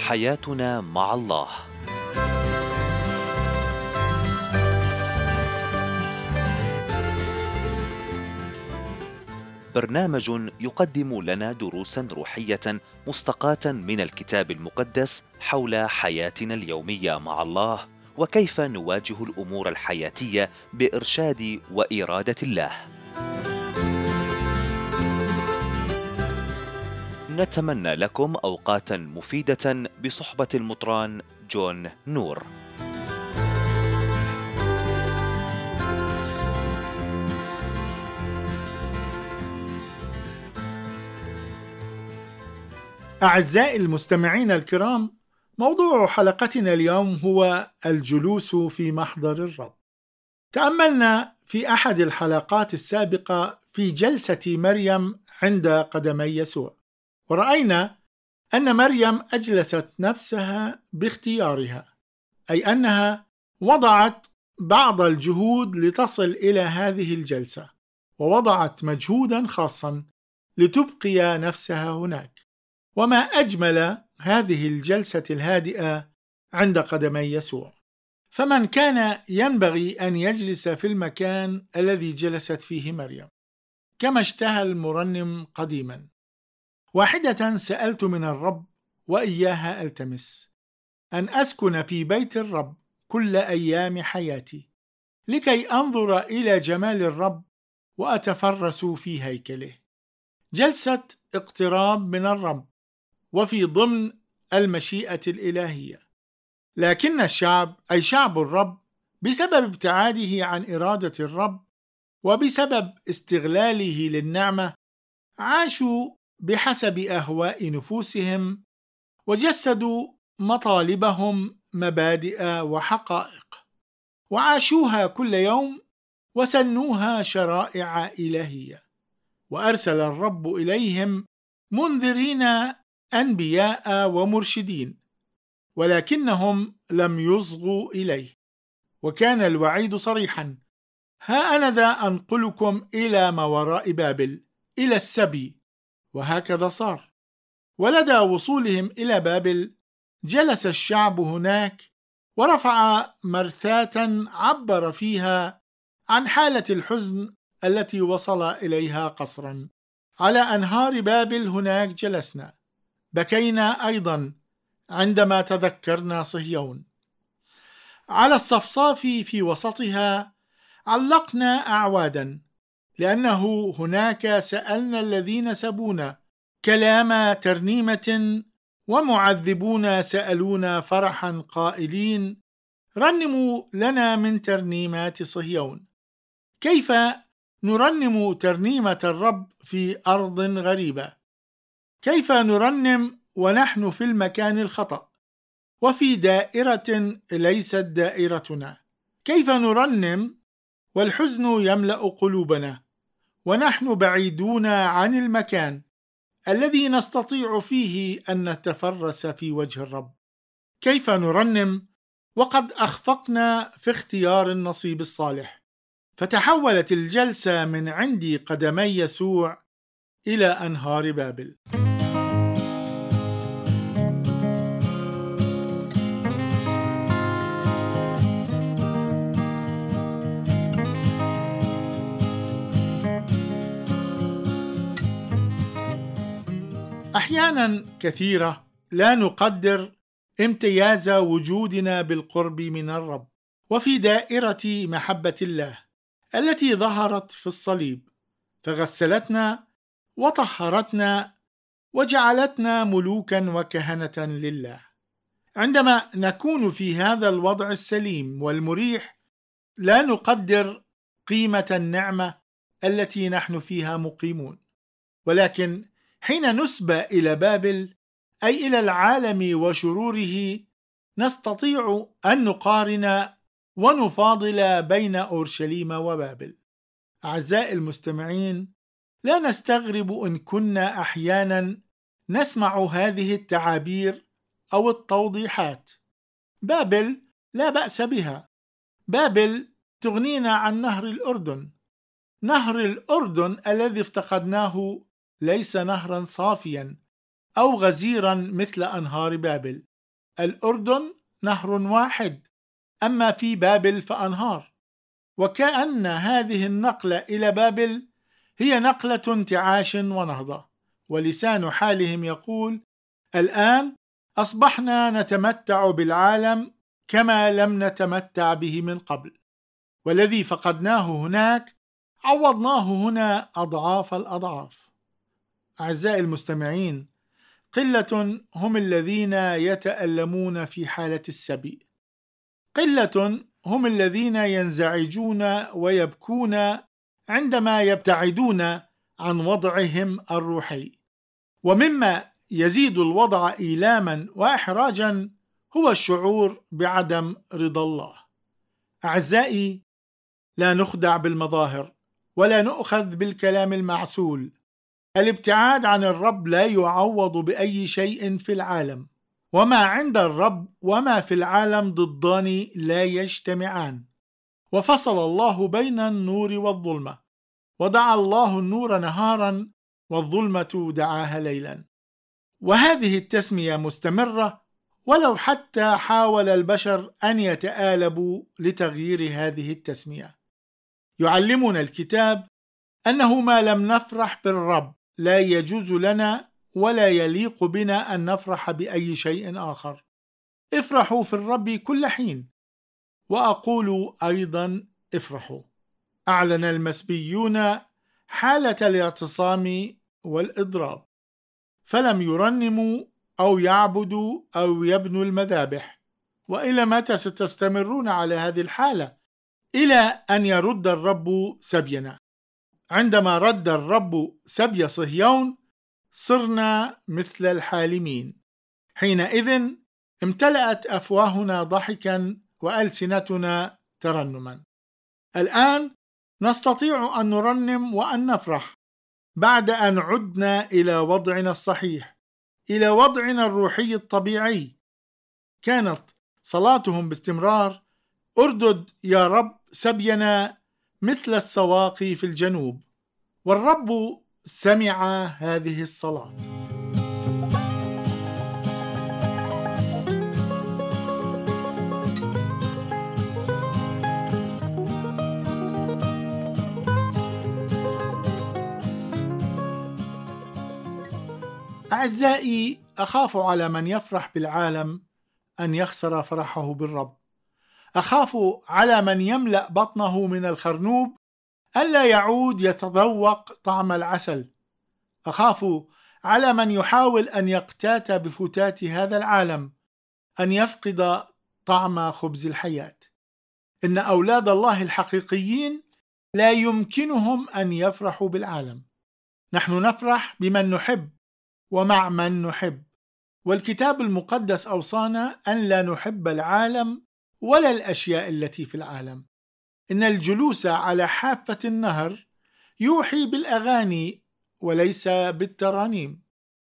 حياتنا مع الله. برنامج يقدم لنا دروسا روحية مستقاة من الكتاب المقدس حول حياتنا اليومية مع الله، وكيف نواجه الأمور الحياتية بإرشاد وإرادة الله. نتمنى لكم أوقاتا مفيدة بصحبة المطران جون نور. أعزائي المستمعين الكرام، موضوع حلقتنا اليوم هو الجلوس في محضر الرب. تأملنا في أحد الحلقات السابقة في جلسة مريم عند قدمي يسوع، ورأينا أن مريم أجلست نفسها باختيارها، أي أنها وضعت بعض الجهود لتصل إلى هذه الجلسة، ووضعت مجهودا خاصا لتبقي نفسها هناك. وما أجمل هذه الجلسة الهادئة عند قدمي يسوع. فمن كان ينبغي أن يجلس في المكان الذي جلست فيه مريم، كما اشتهى المرنم قديما: واحدة سألت من الرب وإياها ألتمس، أن أسكن في بيت الرب كل أيام حياتي، لكي أنظر إلى جمال الرب وأتفرس في هيكله. جلسة اقتراب من الرب وفي ضمن المشيئة الإلهية. لكن الشعب، أي شعب الرب، بسبب ابتعاده عن إرادة الرب وبسبب استغلاله للنعمة، عاشوا بحسب أهواء نفوسهم، وجسدوا مطالبهم مبادئ وحقائق، وعاشوها كل يوم وسنوها شرائع إلهية. وأرسل الرب إليهم منذرين أنبياء ومرشدين، ولكنهم لم يصغوا إليه، وكان الوعيد صريحا: ها أنا ذا أنقلكم إلى ما وراء بابل، إلى السبي. وهكذا صار. ولدى وصولهم إلى بابل جلس الشعب هناك ورفع مرثاة عبر فيها عن حالة الحزن التي وصل إليها قصرا. على أنهار بابل هناك جلسنا، بكينا أيضا عندما تذكرنا صهيون. على الصفصاف في وسطها علقنا أعوادا، لأنه هناك سألنا الذين سبونا كلام ترنيمة، ومعذبون سألونا فرحا قائلين: رنموا لنا من ترنيمات صهيون. كيف نرنم ترنيمة الرب في أرض غريبة؟ كيف نرنم ونحن في المكان الخطأ وفي دائرة ليست دائرتنا؟ كيف نرنم والحزن يملأ قلوبنا ونحن بعيدون عن المكان الذي نستطيع فيه أن نتفرس في وجه الرب؟ كيف نرنم وقد أخفقنا في اختيار النصيب الصالح؟ فتحولت الجلسة من عند قدمي يسوع إلى أنهار بابل. أحيانا كثيرة لا نقدر امتياز وجودنا بالقرب من الرب وفي دائرة محبة الله التي ظهرت في الصليب، فغسلتنا وطهرتنا وجعلتنا ملوكا وكهنة لله. عندما نكون في هذا الوضع السليم والمريح، لا نقدر قيمة النعمة التي نحن فيها مقيمون. ولكن حين نسبى إلى بابل، أي إلى العالم وشروره، نستطيع أن نقارن ونفاضل بين أورشليم وبابل. أعزائي المستمعين، لا نستغرب إن كنا أحيانا نسمع هذه التعابير أو التوضيحات: بابل لا بأس بها، بابل تغنينا عن نهر الأردن. نهر الأردن الذي افتقدناه ليس نهرا صافيا أو غزيرا مثل أنهار بابل، الأردن نهر واحد، أما في بابل فأنهار. وكأن هذه النقلة إلى بابل هي نقلة انتعاش ونهضة، ولسان حالهم يقول: الآن أصبحنا نتمتع بالعالم كما لم نتمتع به من قبل، والذي فقدناه هناك عوضناه هنا أضعاف الأضعاف. أعزائي المستمعين، قلة هم الذين يتألمون في حالة السبي، قلة هم الذين ينزعجون ويبكون عندما يبتعدون عن وضعهم الروحي. ومما يزيد الوضع إيلاما وإحراجا هو الشعور بعدم رضا الله. أعزائي، لا نخدع بالمظاهر ولا نؤخذ بالكلام المعسول. الابتعاد عن الرب لا يعوض بأي شيء في العالم، وما عند الرب وما في العالم ضدان لا يجتمعان. وفصل الله بين النور والظلمة، ودعا الله النور نهارا والظلمة دعاها ليلا. وهذه التسمية مستمرة، ولو حتى حاول البشر أن يتآلبوا لتغيير هذه التسمية. يعلمنا الكتاب أنه ما لم نفرح بالرب لا يجوز لنا ولا يليق بنا أن نفرح بأي شيء آخر. افرحوا في الرب كل حين، وأقول أيضا افرحوا. أعلن المسبيون حالة الاعتصام والإضراب، فلم يرنموا أو يعبدوا أو يبنوا المذابح. وإلى متى ستستمرون على هذه الحالة؟ إلى أن يرد الرب سبينا. عندما رد الرب سبي صهيون صرنا مثل الحالمين، حينئذ امتلأت أفواهنا ضحكا وألسنتنا ترنما. الآن نستطيع أن نرنم وأن نفرح بعد أن عدنا إلى وضعنا الصحيح، إلى وضعنا الروحي الطبيعي. كانت صلاتهم باستمرار: أردد يا رب سبينا مثل السواقي في الجنوب. والرب سمع هذه الصلاة. أعزائي، أخاف على من يفرح بالعالم أن يخسر فرحه بالرب. أخاف على من يملأ بطنه من الخرنوب ألا يعود يتذوق طعم العسل. أخاف على من يحاول أن يقتات بفتات هذا العالم أن يفقد طعم خبز الحياة. إن أولاد الله الحقيقيين لا يمكنهم أن يفرحوا بالعالم. نحن نفرح بمن نحب ومع من نحب، والكتاب المقدس أوصانا أن لا نحب العالم ولا الأشياء التي في العالم. إن الجلوس على حافة النهر يوحي بالأغاني وليس بالترانيم،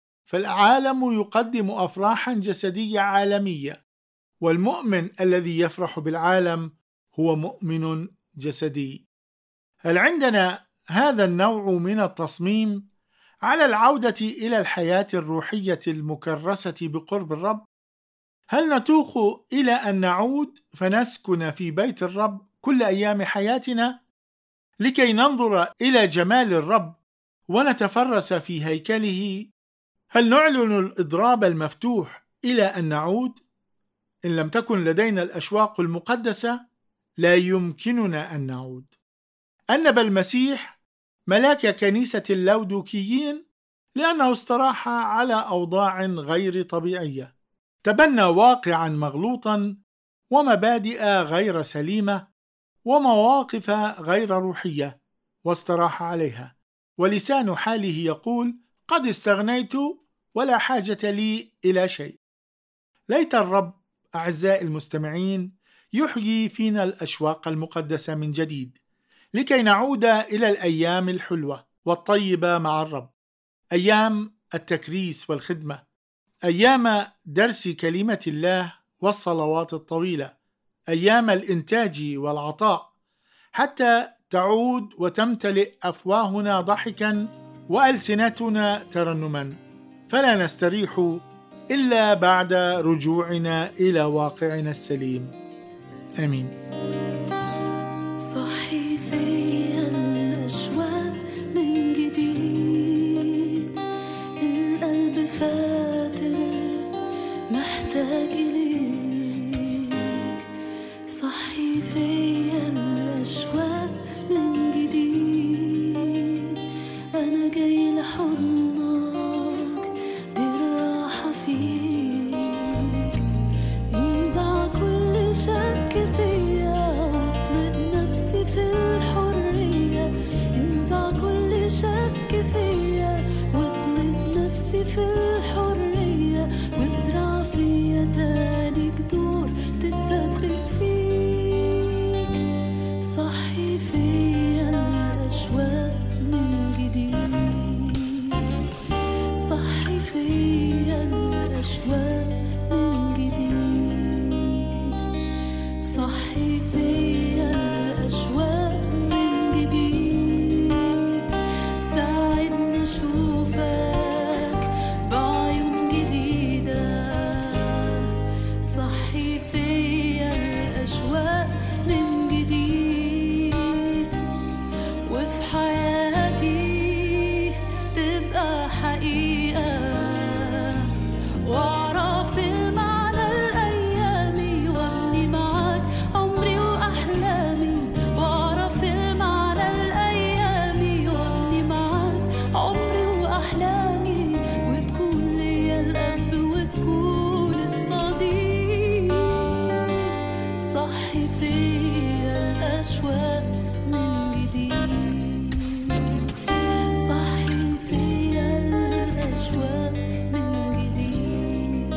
فالعالم يقدم أفراحا جسدية عالمية، والمؤمن الذي يفرح بالعالم هو مؤمن جسدي. هل عندنا هذا النوع من التصميم على العودة إلى الحياة الروحية المكرسة بقرب الرب؟ هل نتوق إلى أن نعود فنسكن في بيت الرب كل أيام حياتنا لكي ننظر إلى جمال الرب ونتفرس في هيكله؟ هل نعلن الإضراب المفتوح إلى أن نعود؟ إن لم تكن لدينا الأشواق المقدسة لا يمكننا أن نعود. أنب المسيح ملاك كنيسة اللودوكيين لأنه استراح على أوضاع غير طبيعية، تبنى واقعا مغلوطا ومبادئ غير سليمة ومواقف غير روحية واستراح عليها، ولسان حاله يقول: قد استغنيت ولا حاجة لي إلى شيء. ليت الرب أعزائي المستمعين يحيي فينا الأشواق المقدسة من جديد لكي نعود إلى الأيام الحلوة والطيبة مع الرب، أيام التكريس والخدمة، أيام درس كلمة الله والصلوات الطويلة، أيام الإنتاج والعطاء، حتى تعود وتمتلئ أفواهنا ضحكا وألسنتنا ترنما، فلا نستريح إلا بعد رجوعنا إلى واقعنا السليم. آمين. صحي فيا الأشواق من جديد، القلب فاتر محتاج إليك. صحي فيا الأشواق من جديد، أنا جاي لحضنك، دي الراحة فيك. انزع كل شك فيا واطلق نفسي في الحرية، انزع كل شك فيا واطلق نفسي في الحرية، وازرع فيا تاني جذور تتثبت فيك. صحي فيا الأشواق من جديد، صحي فيا الأشواق من جديد، صحي فيا الأشواق من جديد. ساعدني أشوفك بعيون جديدة، صحي فيا الأشواق من جديد، وفي حياتي تبقى حقيقة، واعرف المعنى الأيامي وابني معاك عمري وأحلامي، واعرف المعنى الأيامي وابني معاك عمري وأحلامي، وتكون ليا الأب وتكون الصديق. صحي فيا الأشواق من جديد، صحي فيا الأشواق من جديد.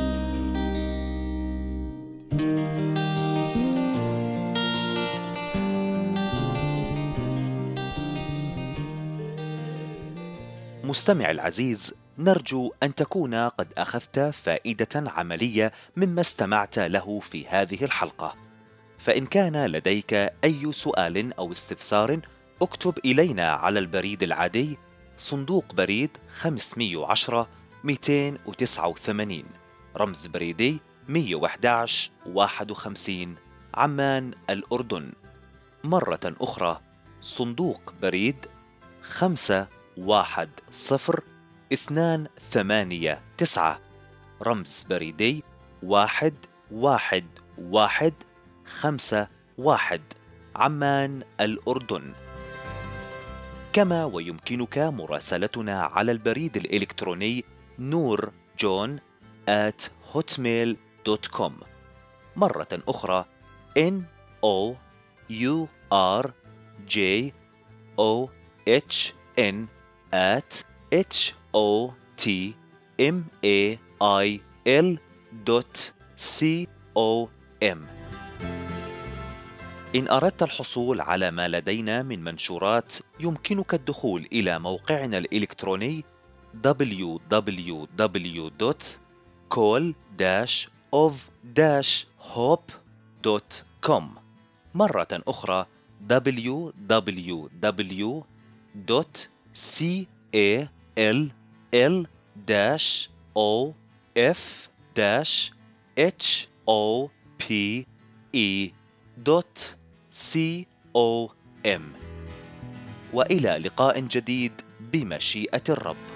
مستمع العزيز، نرجو أن تكون قد أخذت فائدة عملية مما استمعت له في هذه الحلقة. فإن كان لديك أي سؤال أو استفسار، اكتب إلينا على البريد العادي صندوق بريد 510 289 رمز بريدي 111 51 عمان الأردن. مرة أخرى صندوق بريد 510-289 رمز بريدي 11151 عمان الأردن. كما ويمكنك مراسلتنا على البريد الإلكتروني noorjohn@hotmail.com. مرة أخرى NOORJOHN@hotmail.com. إن أردت الحصول على ما لدينا من منشورات، يمكنك الدخول إلى موقعنا الإلكتروني www.call-of-hope.com. مرة أخرى www.call-of-hope.com. وإلى لقاء جديد بمشيئة الرب.